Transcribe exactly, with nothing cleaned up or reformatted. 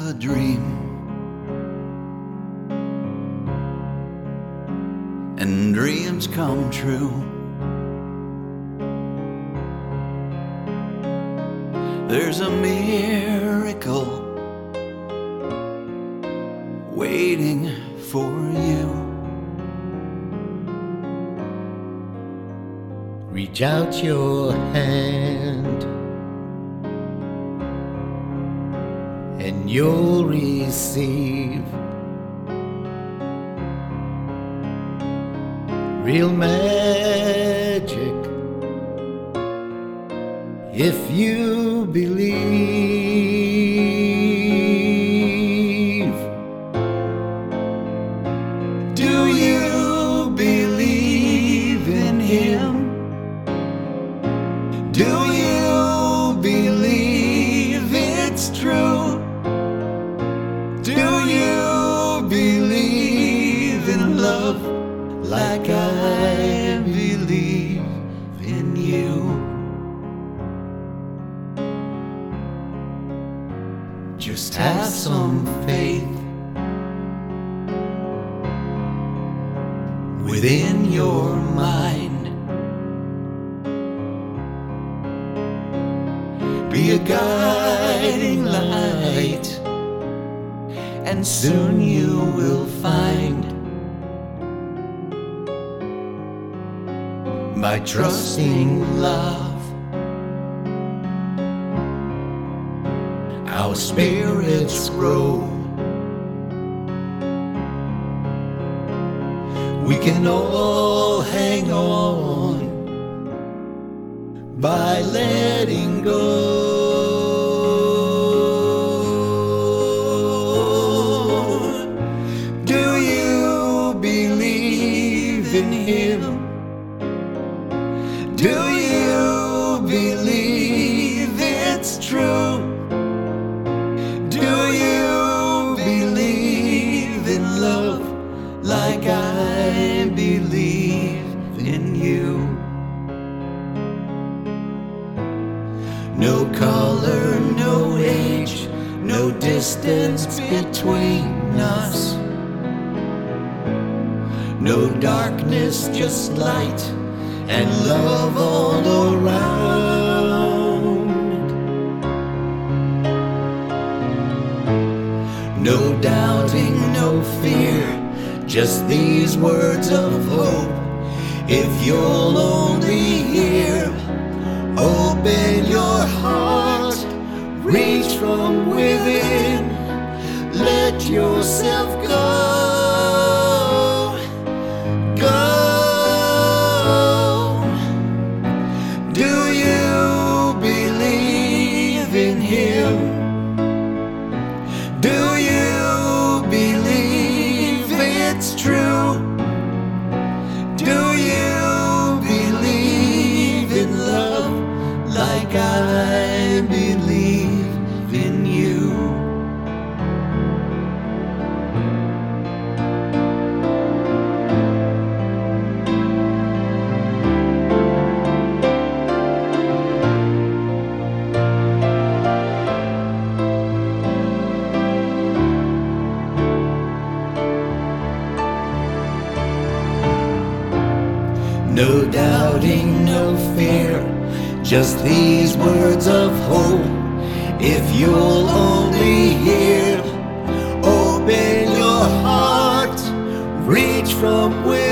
a dream, and dreams come true. There's a miracle waiting for you. Reach out your hand and you'll receive real magic if you believe. Do you believe in Him? Do you believe it's true? Do you believe in love like I believe in you? Just have some faith within your mind. Be a guiding light, and soon you will find, by trusting love, our spirits grow. We can all hang on by letting go. Do you believe in Him? Do you believe it's true? Do you believe in love like I believe in you? No color, no age, no distance between us. No darkness, just light and love all around. No doubting, no fear, just these words of hope. If you'll only hear, open your heart, reach from within, let yourself go. Go. Do you believe in Him? Do you believe it's true? Do you believe in love like I believe in you? No doubting, no fear, just these words of hope. If you'll only hear, open your heart, reach from within.